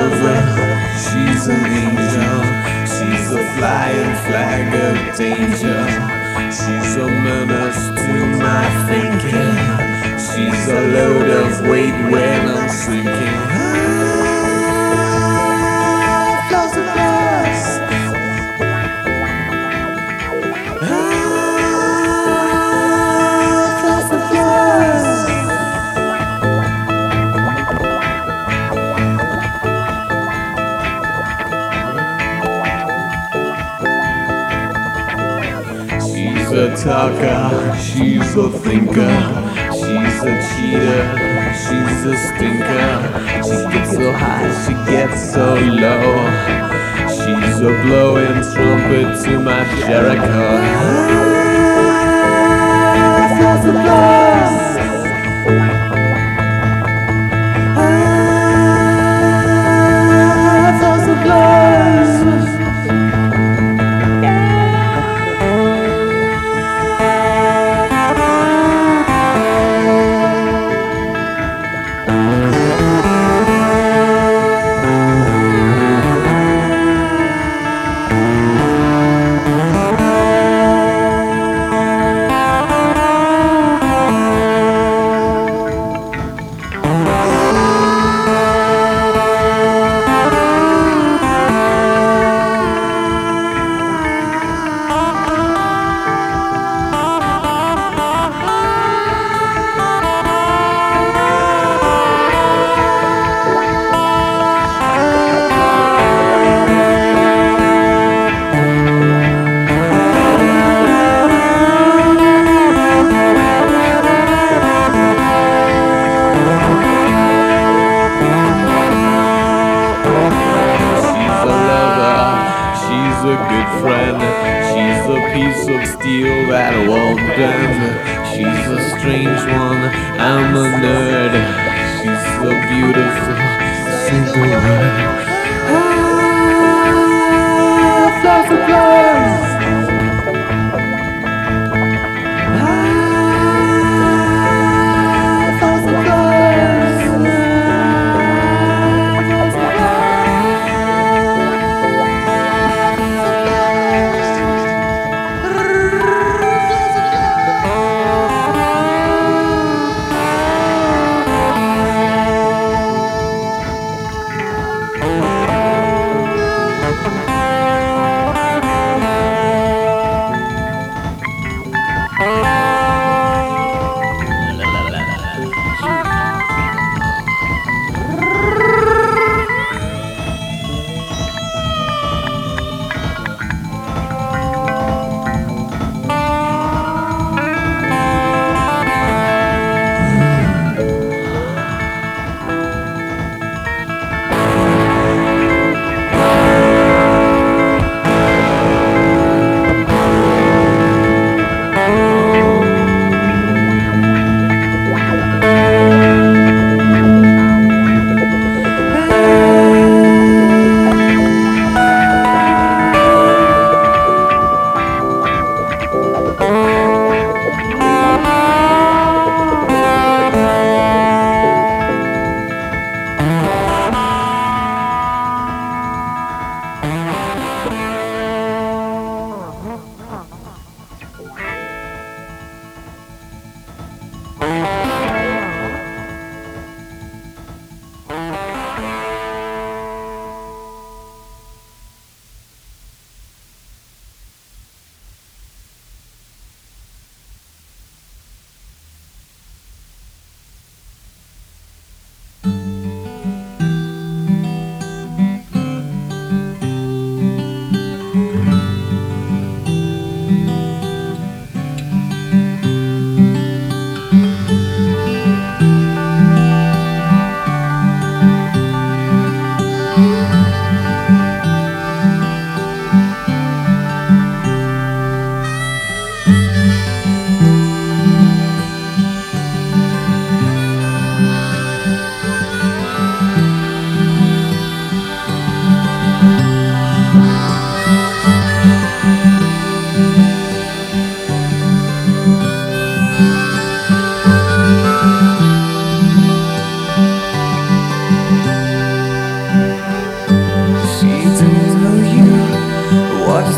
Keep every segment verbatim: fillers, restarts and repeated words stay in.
mother, she's an angel. She's a flying flag of danger. She's a menace to my thinking. She's a load of weight when I'm sinking. Flows of glass. Flows of glass. She's a talker, she's a thinker, she's a cheater, she's a stinker. She gets so high, she gets so low. She's a blowing trumpet to my Jericho. Flows of glass. Flows of glass. She's a good friend. She's a piece of steel that won't bend. She's a strange one. I'm a nerd. She's so beautiful. Say the word. Ah, flows of glass. Ah, flows of glass.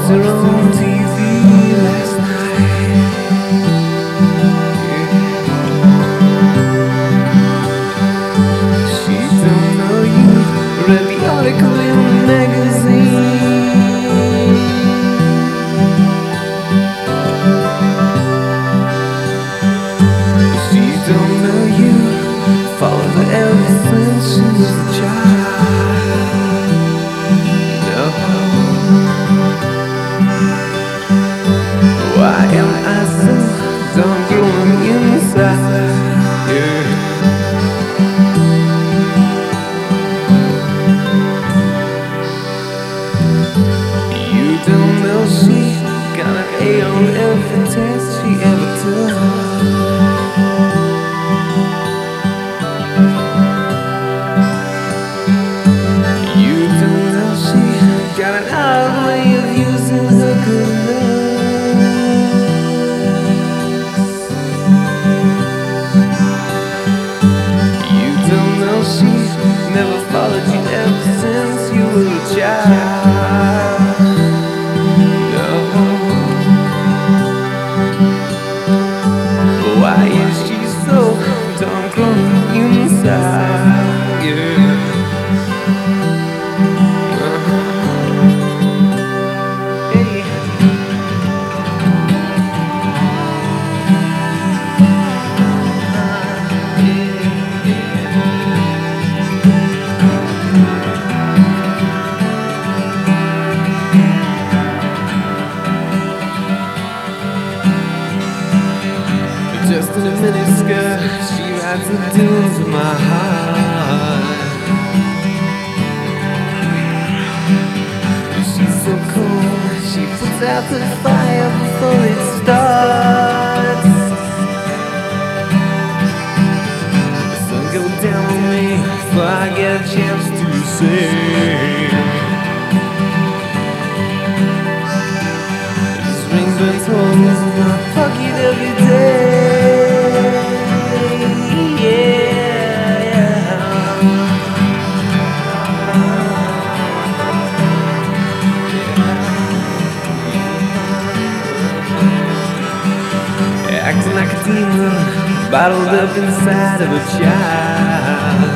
watched her on T V last night. She don't know you read the article in the magazine. She don't know you followed her ever since she was a child. No. Why am I so dumb growing inside? Yeah. You don't know she got an A on every test she ever took. You don't know she got an odd way of using her good looks. You don't know she never followed you ever since you were a child. Why is she so darn grown inside? Yeah. Uh-huh. Hey. Just in a miniskirt, she rides the dunes of my heart. She's so cool, she puts out the fire before it starts. The sun goes down on me before I get a chance to sing. This ring burns holes in my pocket every day. Acting like a demon, bottled up inside of a child.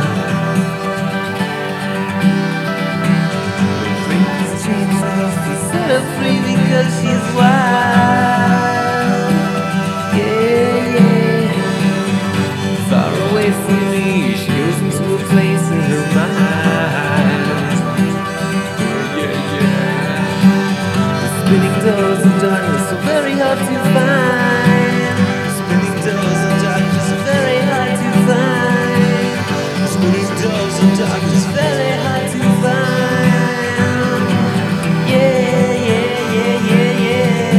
Please change her, set her free because she's wild. Yeah, yeah. Far away from me, she goes into a place in her mind. Yeah, yeah. The spinning doors of darkness are very hard to find. Doors of darkness are very hard to find. Spinning doors of darkness are very hard to find. Yeah, yeah, yeah, yeah, yeah.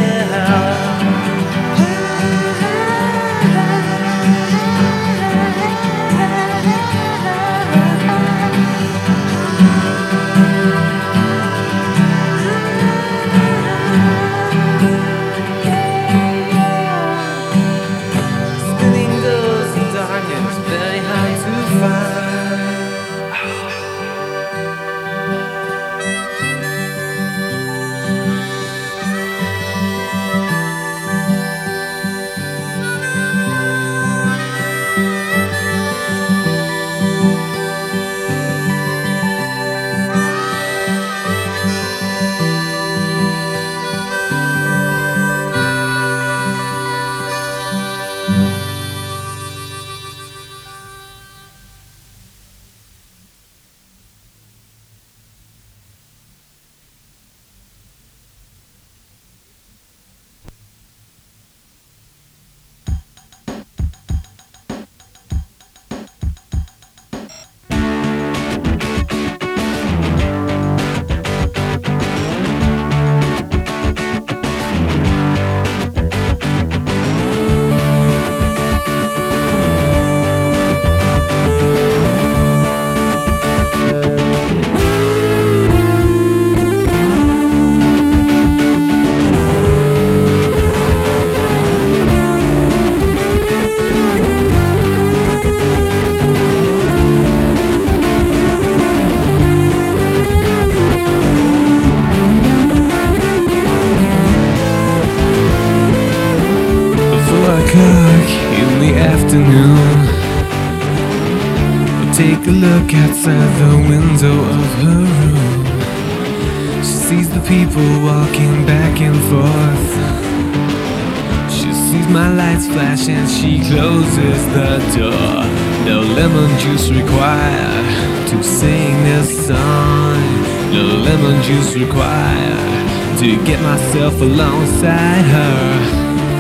look outside the window of her room. She sees the people walking back and forth. She sees my lights flash and she closes the door. No lemon juice required to sing this song. No lemon juice required to get myself alongside her.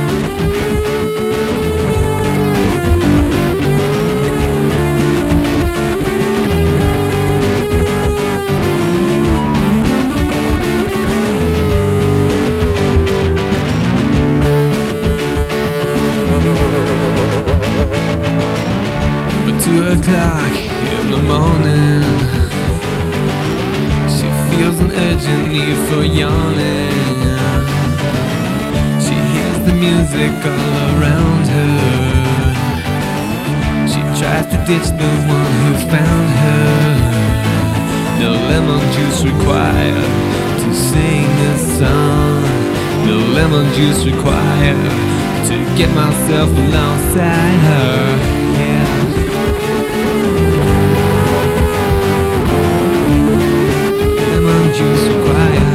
Two o'clock in the morning, she feels an urgent need for yawning. She hears the music all around her. She tries to ditch the one who found her. No lemon juice required to sing this song. No lemon juice required to get myself alongside her. Yeah. Juice required.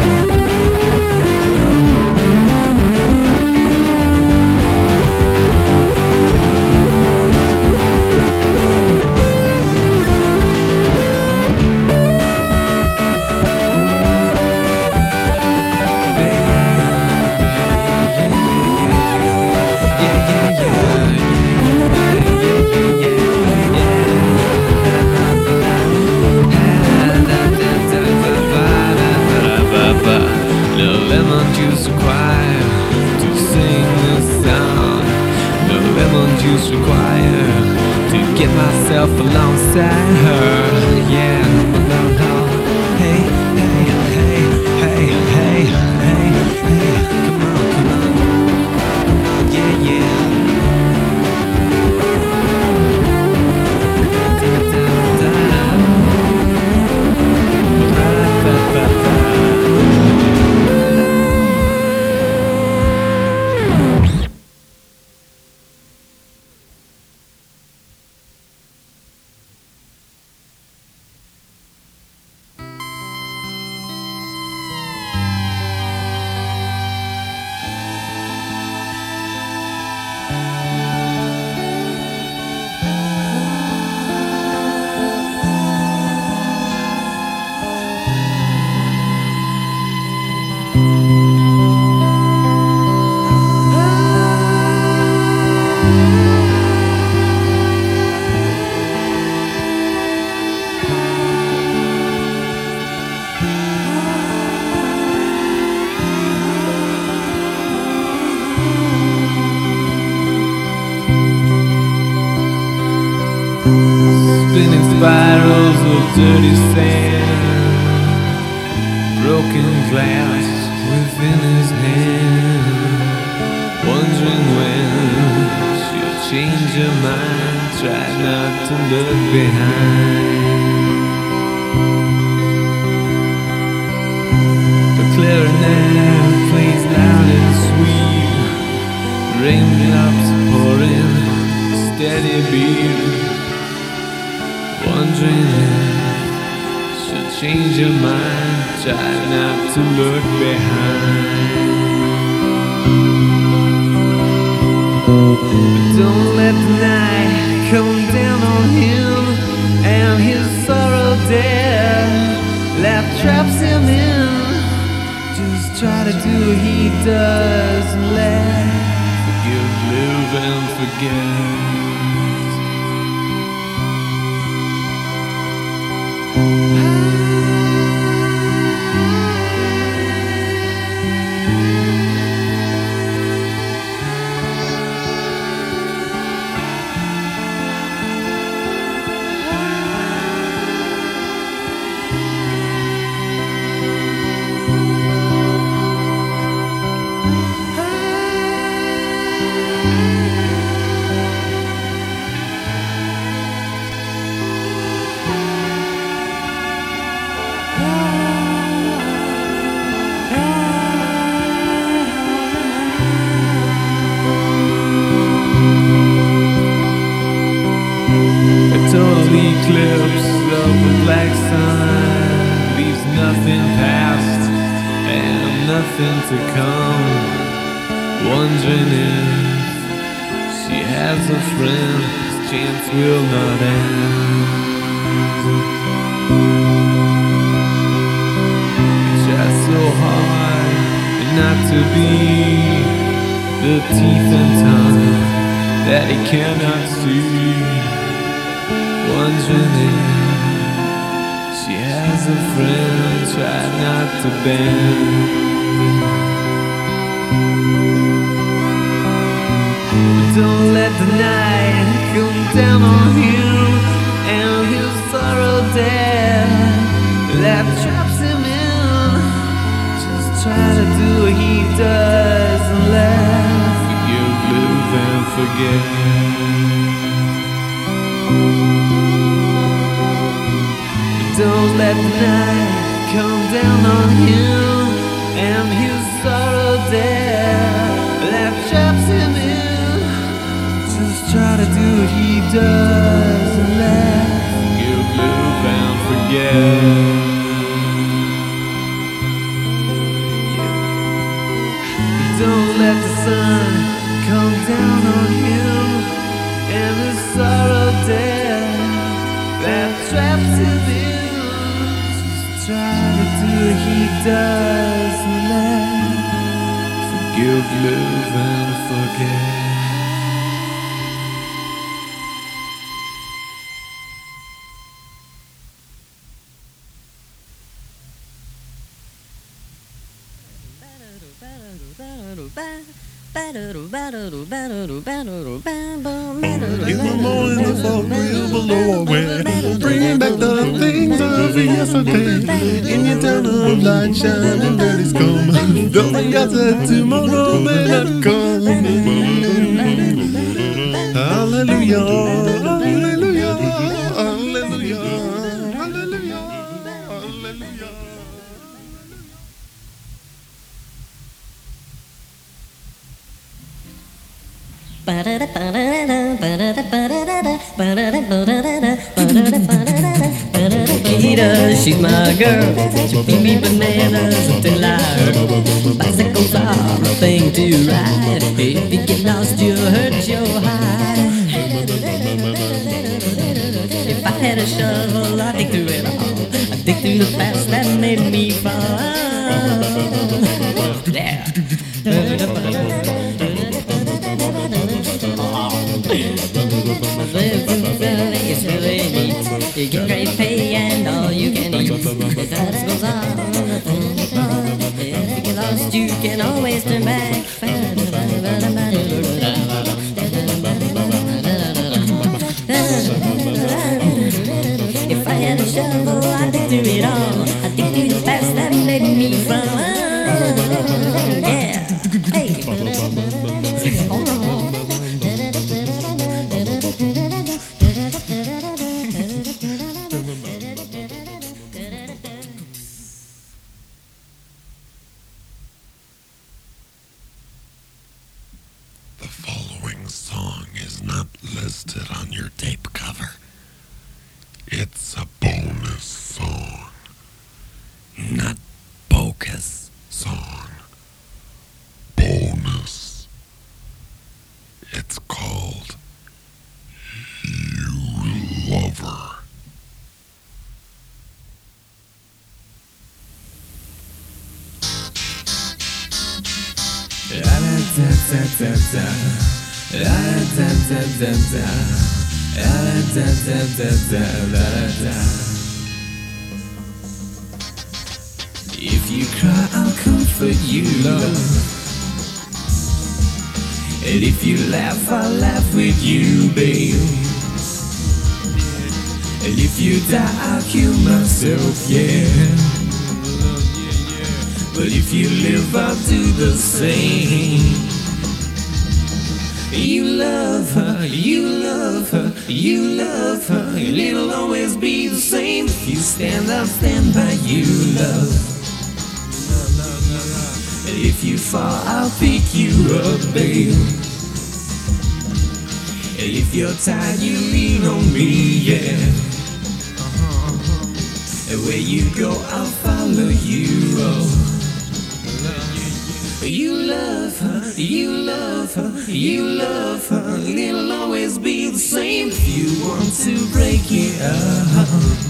Juice required to sing this song. No lemon juice required to get myself alongside her. Yeah, no, no. Hey, hey, hey, hey, hey, hey, hey. Come on, come on. Yeah, yeah. Da, da, da. Ba, ba, ba, ba. Spinning spirals of dirty sand, broken glass within his hand. Wondering when she'll change her mind, try not to look behind. The clarinet plays loud and sweet, raindrops pouring a steady beat. Wondering if she'll change her mind, try not to look behind. But don't let the night come down on him and his sorrow death. Life traps him in. Just try to do what he does and laugh. Forgive, live and forget. nothing to come, wondering if she has a friend, his chance will not end. He tries so hard not to be the teeth and tongue that he cannot see, wondering if she has a friend, try not to bend. But don't let the night come down on him and his sorrow there that traps him in. Just try to do what he does and laugh, forgive, live and forget. Don't let the night come down on him and his sorrow there that traps him in. Just try to do what he does and laugh, forgive, live and forget. Don't let the sun come down on him and his sorrow there that traps him in. Try to do what he does and laugh, forgive, live and forget. In the morning the fog will blow away, bringing back the things of yesterday. In your town of light shining dirty's come, don't think I said tomorrow may not come. Hallelujah, hallelujah, hallelujah, hallelujah, hallelujah. Kita, she's my girl. She feed me bananas until I hurt. Bicycles are a thing to ride. If you get lost, you'll hurt your hide. If I had a shovel, I'd dig through it all. I'd dig through the past that made me fall. Yeah. It's really neat. You get great pay and all you can eat. The dance goes on. If you get lost, you can always turn back. If I had a shovel, I'd dig through it all. I'd dig through the past that made me fall. Yeah. Hey. The following song is not listed on your tape cover. It's a bonus song, not bogus song. Bonus. It's called You Lover. If you cry, I'll comfort you, love. And if you laugh, I'll laugh with you, babe. And if you die, I'll kill myself, yeah. But if you live, I'll do the same. You love her, you love her, you love her, and it'll always be the same. If you stand, I'll stand by you, love. And if you fall, I'll pick you up, babe. And if you're tired, you lean on me, yeah. And where you go, I'll follow you, oh. You love her, you love her, you love her. It'll always be the same. If you want to break it up,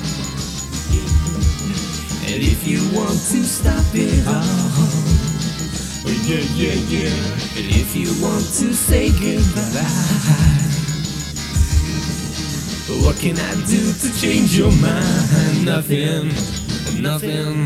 and if you want to stop it all, yeah, yeah, yeah. And if you want to say goodbye, what can I do to change your mind? Nothing, nothing.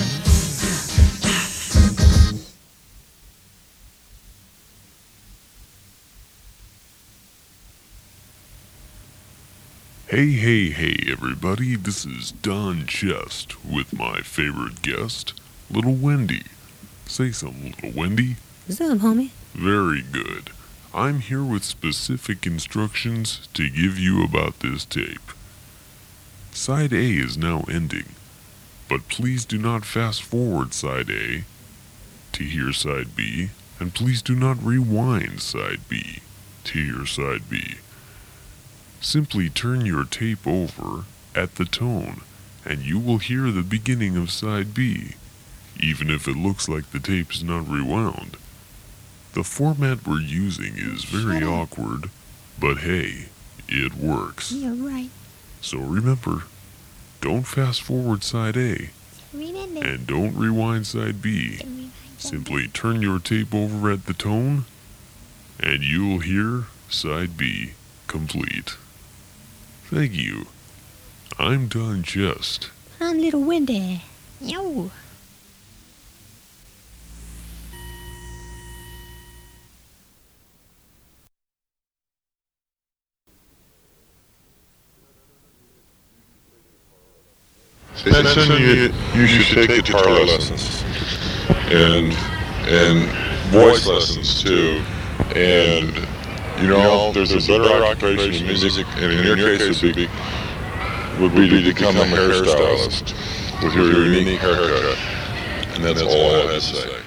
Hey, hey, hey, everybody, this is Don Chest with my favorite guest, Little Wendy. Say something, Little Wendy. What's up, homie? Very good. I'm here with specific instructions to give you about this tape. Side A is now ending, but please do not fast forward Side A to hear Side B, and please do not rewind Side B to hear Side B. Simply turn your tape over at the tone, and you will hear the beginning of Side B, even if it looks like the tape is not rewound. The format we're using is very awkward, but hey, it works. You're right. So remember, don't fast forward Side A, Remember. and don't rewind Side B. Simply turn your tape over at the tone, and you'll hear Side B complete. Thank you. I'm Don Chest. I'm Little Wendy. Yo. Spencer, you, you should take guitar lessons and and voice lessons too. And you know, there's a better occupation in music, and in your case, would be would be to become a hairstylist with your unique haircut. And that's all I have to say.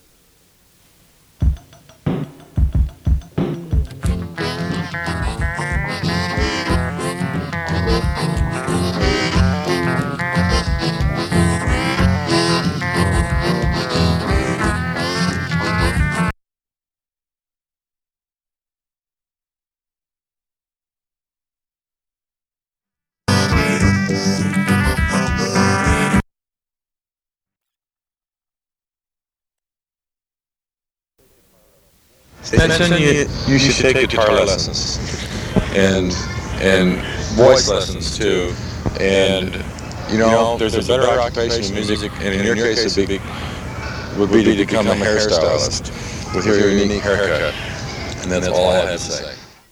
Spencer, you, you should take guitar lessons and and voice lessons too. And you know, there's a better occupation in music, and in your case, would be would be to become a hairstylist with your unique haircut. And that's all I have to say.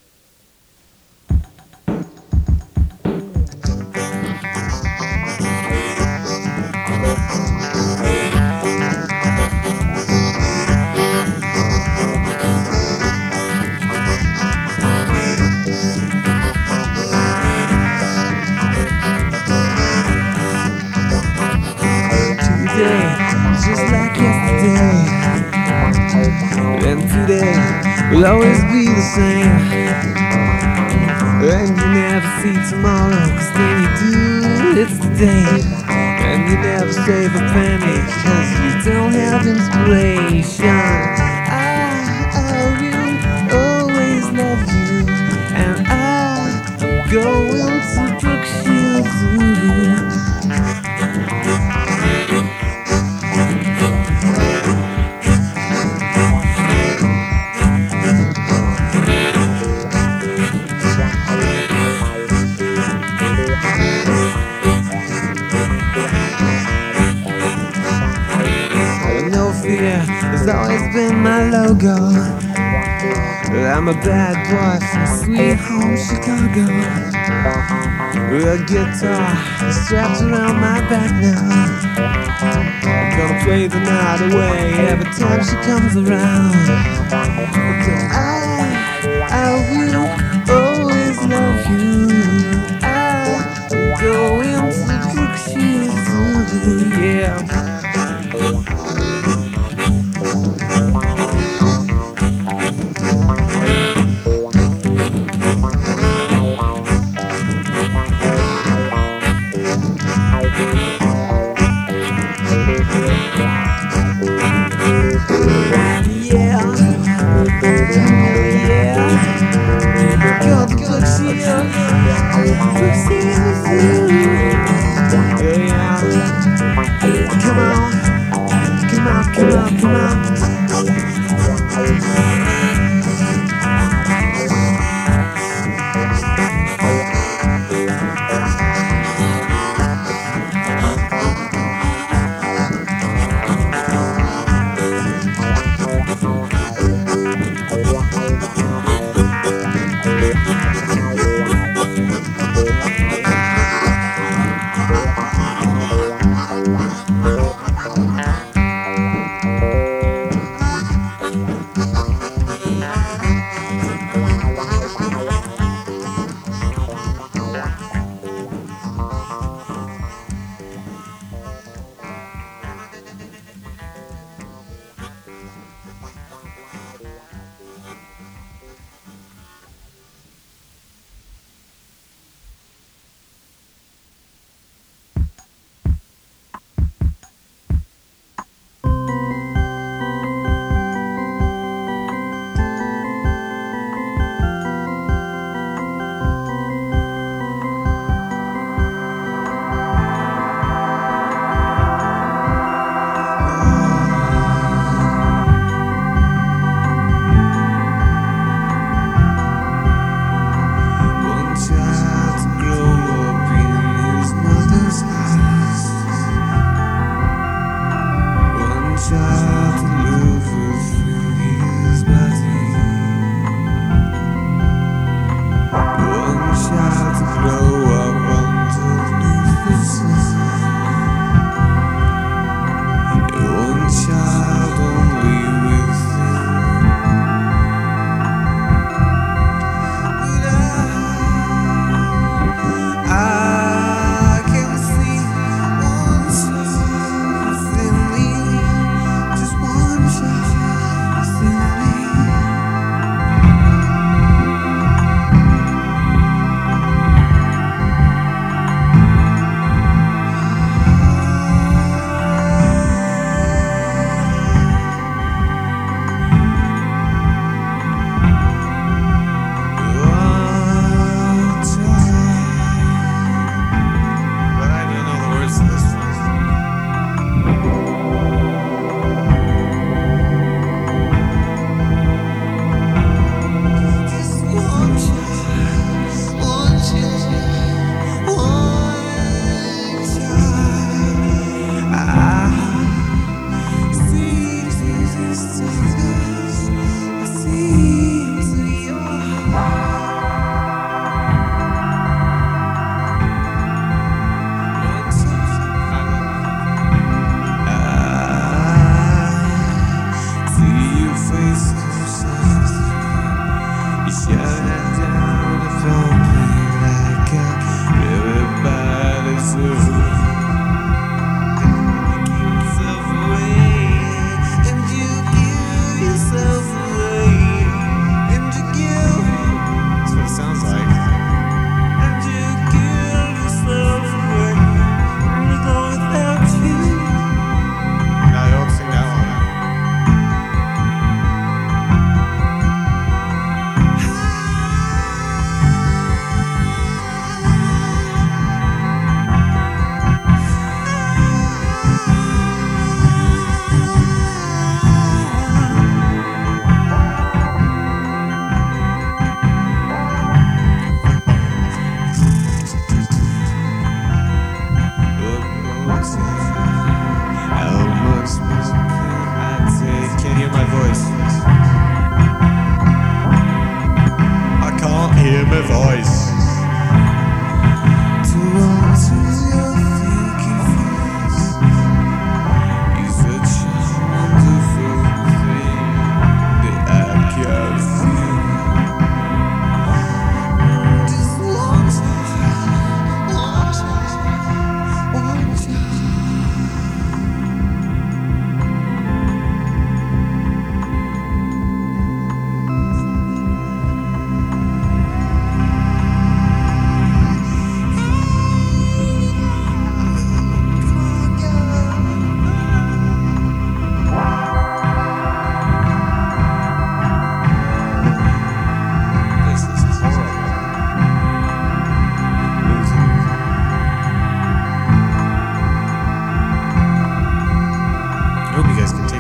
Just like yesterday, and today will always be the same. And you never see tomorrow, cause when you do, it's the day. And you never save a penny, cause you don't have inspiration. I, I will always love you, and I'm going to Brookshire Zoo. Has always been my logo. I'm a bad boy from sweet home Chicago. A guitar strapped around my back now. I'm gonna play the night away every time she comes around. I, I will always love you. I go into Brookshire Zoo, yeah. Yeah. Come on, come on, come on, come on.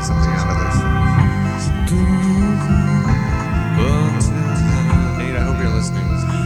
something out of this. Nate, I hope you're listening.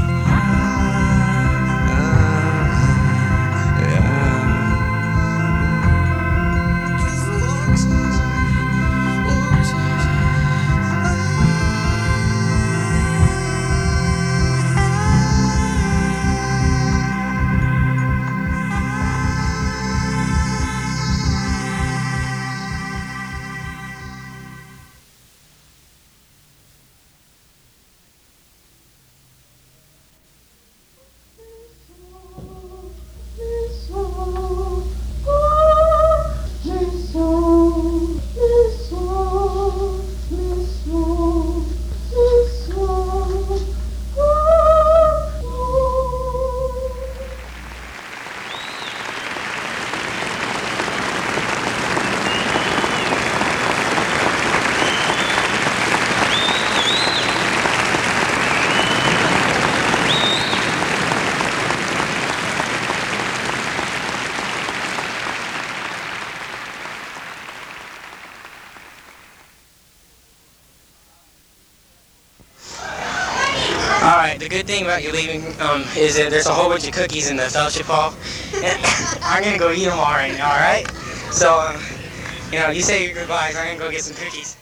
Alright, the good thing about you leaving um, is that there's a whole bunch of cookies in the fellowship hall. I'm gonna go eat them all right now, alright? So, um, you know, you say your goodbyes, I'm gonna go get some cookies.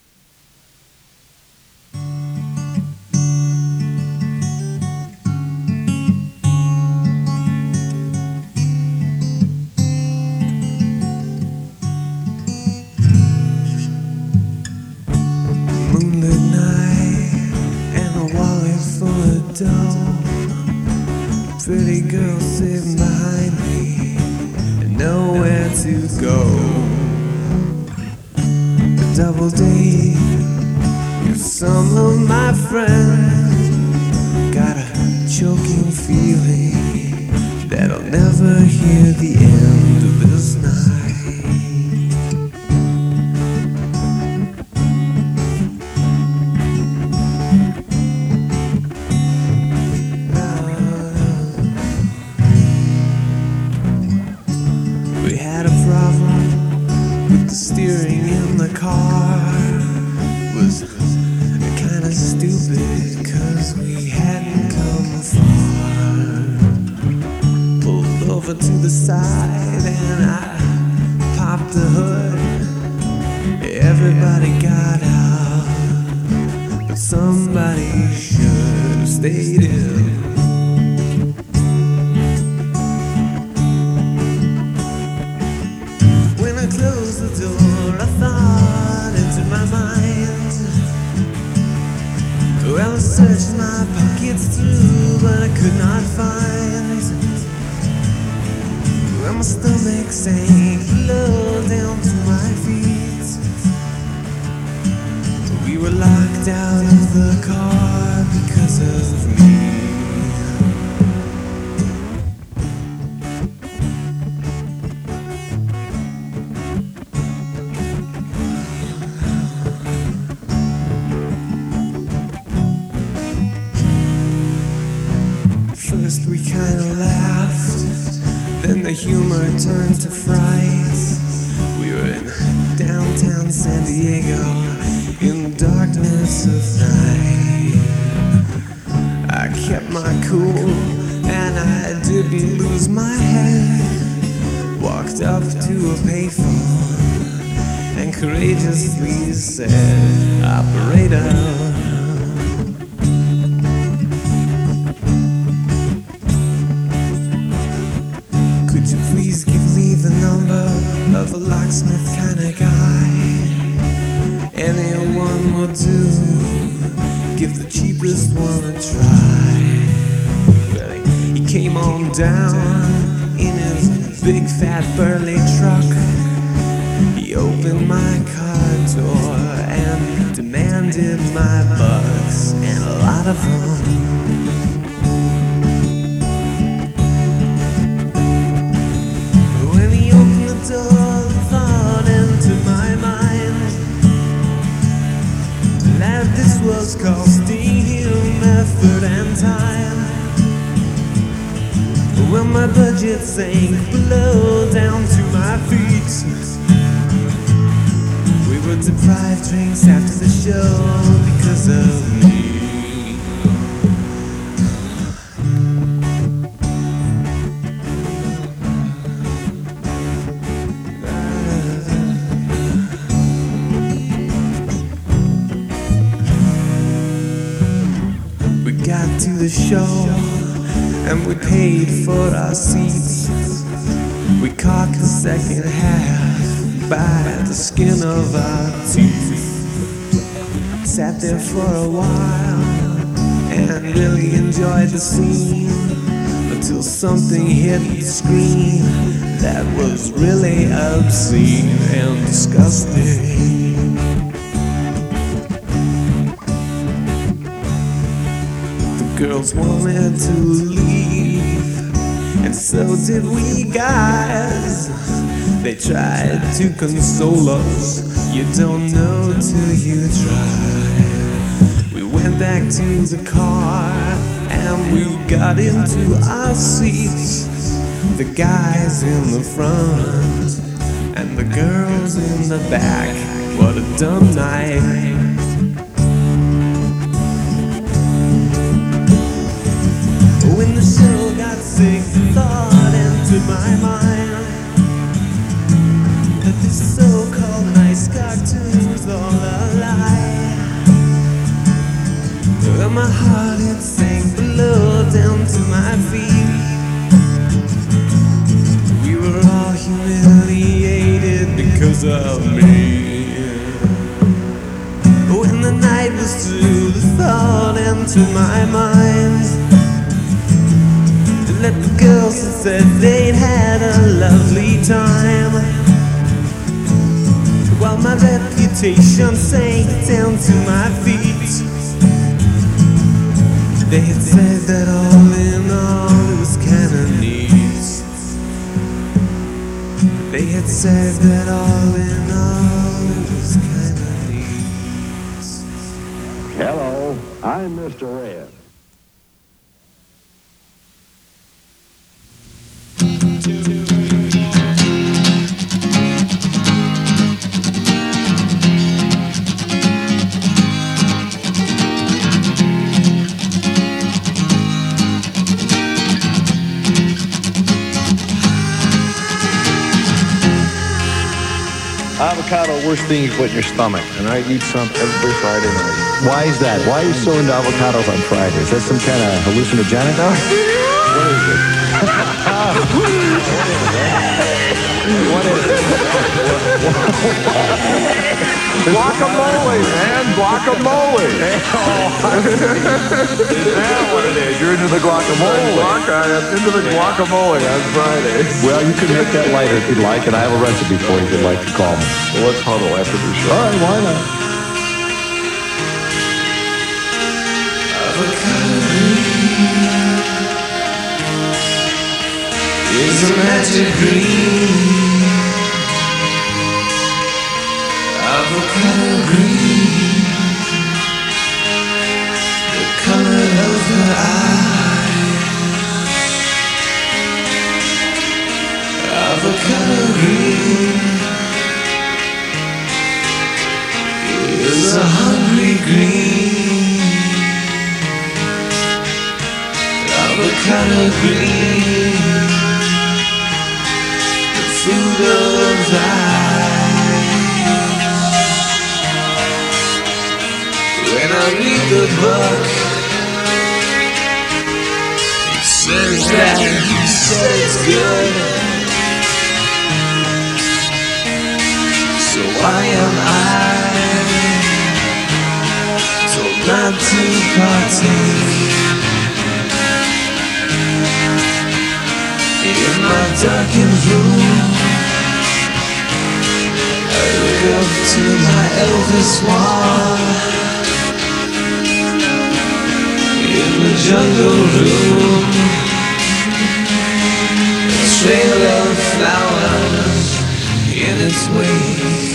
Pretty girl sitting behind me and nowhere to go. A double date with some of my friends. Got a choking feeling that I'll never hear the end of this night. Steering in the car was kinda stupid, cause we hadn't come far. Pulled over to the side and I popped the hood. Everybody got out, but somebody should have stayed in. When I closed the door, a thought entered my mind. Well, I searched my pockets through, but I could not find. Well, my stomach sank low down to my feet. We were locked out of the car because of me. First we kinda laughed, then the humor turned to fright. We were in downtown San Diego, in the darkness of night. I kept my cool, and I didn't lose my head. Walked up to a payphone, and courageously said, "Operator." Please give me the number of a locksmith kind of guy. Anyone will do. Give the cheapest one a try. Well, he came on down in his big fat burly truck. He opened my car door and demanded my bucks, and a lot of them. This was costing him effort and time. When my budget sank below down to my feet, we the show, and we paid for our seats. We caught the second half by the skin of our teeth. Sat there for a while and really enjoyed the scene, until something hit the screen that was really obscene and disgusting. The girls wanted to leave, and so did we guys. They tried to console us, you don't know till you try. We went back to the car and we got into our seats. The guys in the front and the girls in the back. What a dumb night. When the show got sick, the thought entered my mind that this so-called nice cartoon was all a lie. And my heart it sank below down to my feet. We were all humiliated because of me. When the night was through, the thought entered my mind to let the girls that said they'd had a lovely time, while my reputation sank down to my feet. They had said that all in all it was kinda neat. They had said that all in all it was kinda neat. Hello, I'm Mister Red. Avocado, worst thing you put in your stomach. And I eat some every Friday night. Why is that? Why are you so into avocados on Friday? Is that some kind of hallucinogenic? What is it? What is it? Guacamole, man. Guacamole. Is that what it is? You're into the guacamole. Guaca, I'm into the guacamole on Friday. Well, you can make that lighter if you'd like, and I have a recipe for you if you'd like to call me. Well, let's huddle after the show. All right, why not? Is a magic green. Avocado green, the color of her eyes. Avocado green is a hungry green. Avocado green, the food of life. When I read the book, it says that he said it's good. So why am I told not to partake in my darkened room? I look up to my Elvis wall in the jungle room, a trail of flowers in its wake.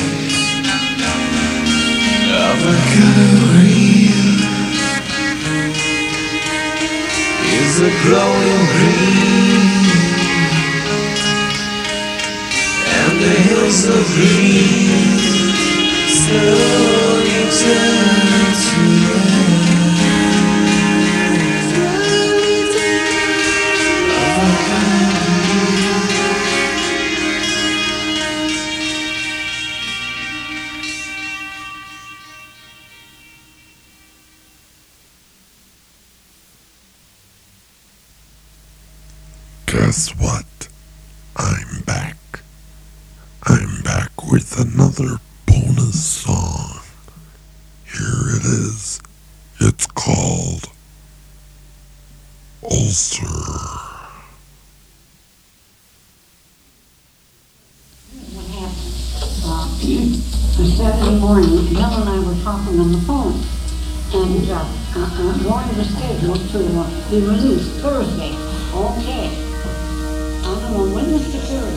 Avocado green is a glowing green, and the hills of green slowly turn to red. Guess what? I'm back. I'm back with another bonus song. Here it is. It's called Ulcer. What happened? Uh, on Saturday morning, Bill and I were talking on the phone, and uh, uh, wanted the schedule to uh, be released Thursday. Okay. I don't know when the security